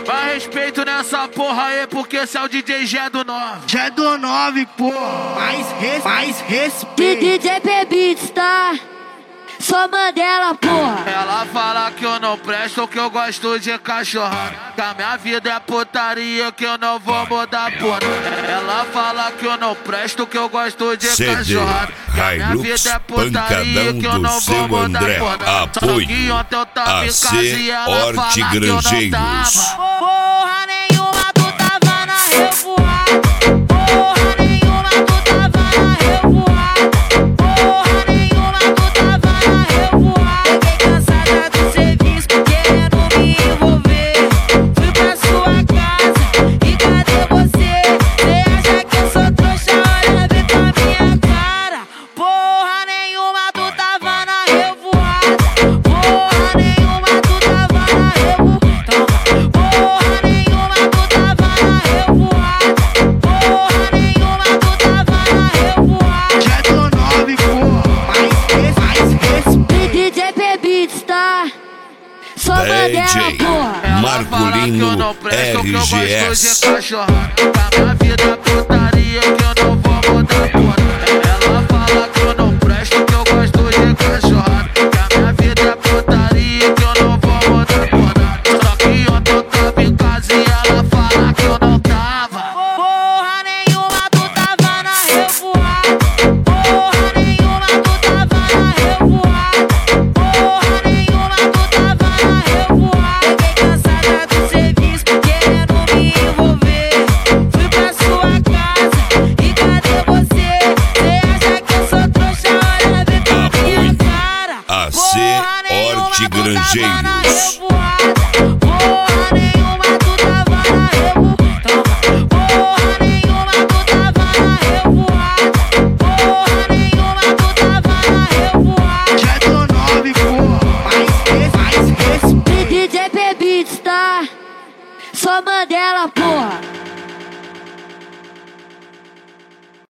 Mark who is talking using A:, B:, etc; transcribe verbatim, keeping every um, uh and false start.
A: Vai respeito nessa porra aí, porque esse é o D J G do nove.
B: G do nove, porra. Mais, res, mais respeito.
C: D J P Beats, tá? Só Mandela, porra.
A: Ela fala que eu não presto, que eu gosto de cachorrada, que a minha vida é putaria, que eu não vou mudar porra. Ela fala que eu não presto, que eu gosto de
D: C D
A: cachorrada, que a minha
D: Hilux
A: vida é putaria, que eu
D: Pancadão
A: não
D: do
A: vou
D: seu
A: mudar
D: André.
A: porra.
D: Apoio
A: ontem eu tava em casa
D: A
A: e
D: C
A: ela fala que eu não
D: Hortigranjeiros.
A: tava.
E: Porra nenhuma, tu tava na revoada. Porra nenhuma, tu tava na revoada. Porra nenhuma, tu tava na revoada. Cheguei cansada do serviço, querendo me envolver. Fui pra sua casa e cadê você? Cê acha que eu sou trouxa? Olha bem pra minha cara. Porra nenhuma, tu tava na revoada. Porra nenhuma, tu tava na revoada. Porra nenhuma, tu tava na revoada. Porra nenhuma, tu tava na revoada.
B: G do nove, porra. Mais, res, mais respeito.
C: D J P Beats, tá? Só Mandela,
D: D J
C: porra.
D: Marcolino R G S.
A: Cachorrada, que a minha vida é putaria, que eu não vou mudar porra. Ela fala que eu não presto, que eu gosto de cachorrada, que a minha vida é putaria, que eu não vou mudar porra. Só que ontem eu tava em casa e ela fala que eu não tava.
E: Porra nenhuma, tu tava na revoada. Porra nenhuma, tu tava na revoada. Porra nenhuma, tu tava na revoada. Cheguei cansada do serviço, querendo me envolver. Fui pra sua casa e cadê você? Cê acha que eu sou trouxa? Olha bem pra minha cara.
D: A C
E: Porra nenhuma, tu tava na
D: Hortigranjeiros.
E: revoada. Porra nenhuma, tu tava na revoada. Porra nenhuma, tu tava na revoada. Porra nenhuma, tu tava na revoada.
B: G do nove, porra. Mais, res, mais respeito.
C: D J P Beats, tá? Só Mandela, porra.